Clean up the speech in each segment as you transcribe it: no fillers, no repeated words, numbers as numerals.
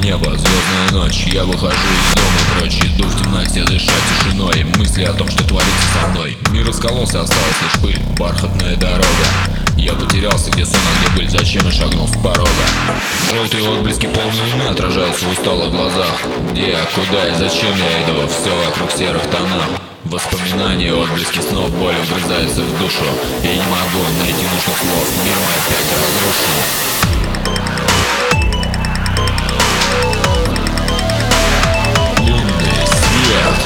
небо, звездная ночь. Я выхожу из дома прочь, иду в темноте дышать тишиной. Мысли о том, что творится со мной. Мир раскололся, осталась лишь пыль, бархатная дорога. Я потерялся, где сон, а где быль, зачем я шагнул с порога. Желтые отблески полной луны отражаются в усталых глазах. Где я, куда и зачем я иду, все вокруг серых тонах. Воспоминания, отблески снов, боль вгрызается в душу. Я не могу найти нужных слов, мир мой опять разрушен. Лунный свет.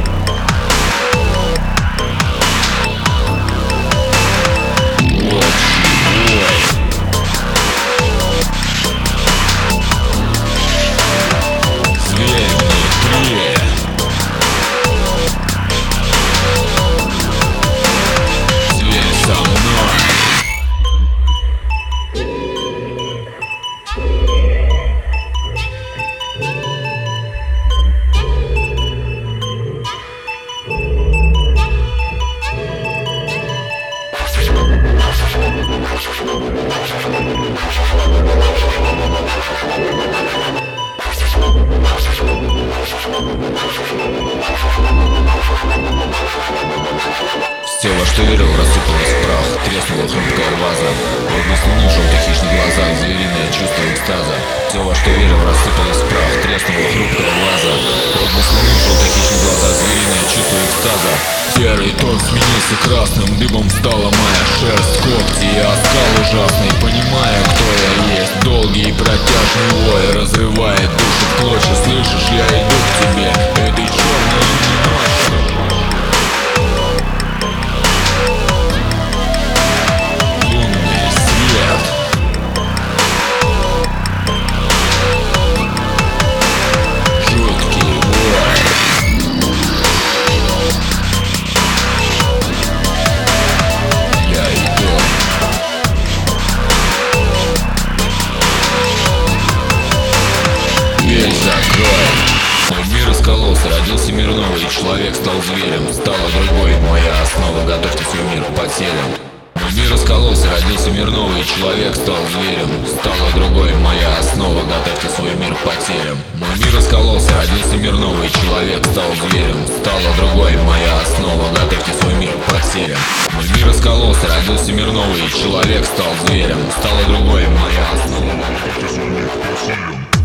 Все, во что верил, рассыпалось в прах. Треснула хрупкая ваза. Отблеск луны в желтых хищных глазах, звериное чувство экстаза. Все, во что верил, рассыпалось в прах. Треснула хрупкая ваза. Отблеск луны в желтых хищных глазах, звериное чувство экстаза. Серый тон сменился красным, дыбом стала моя шерсть. Когти и оскал ужасный, понимая, кто я есть. Долгий и протяжный вой разрывает душу в клочья. Слышишь, я иду к тебе этой черной ночью. Мой мир раскололся, родился мир новый, человек стал зверем, стала другой моя основа, готовьте свой мир к потерям. Мой мир раскололся, родился мир новый, человек стал зверем, стала другой моя основа, готовьте свой мир к потерям. Мой мир раскололся, родился мир новый, человек стал зверем, стала другой моя основа, готовьте свой мир к потерям. Мой мир раскололся, родился мир новый, человек стал зверем, стала другой моя основа, готовьте свой мир к потерям.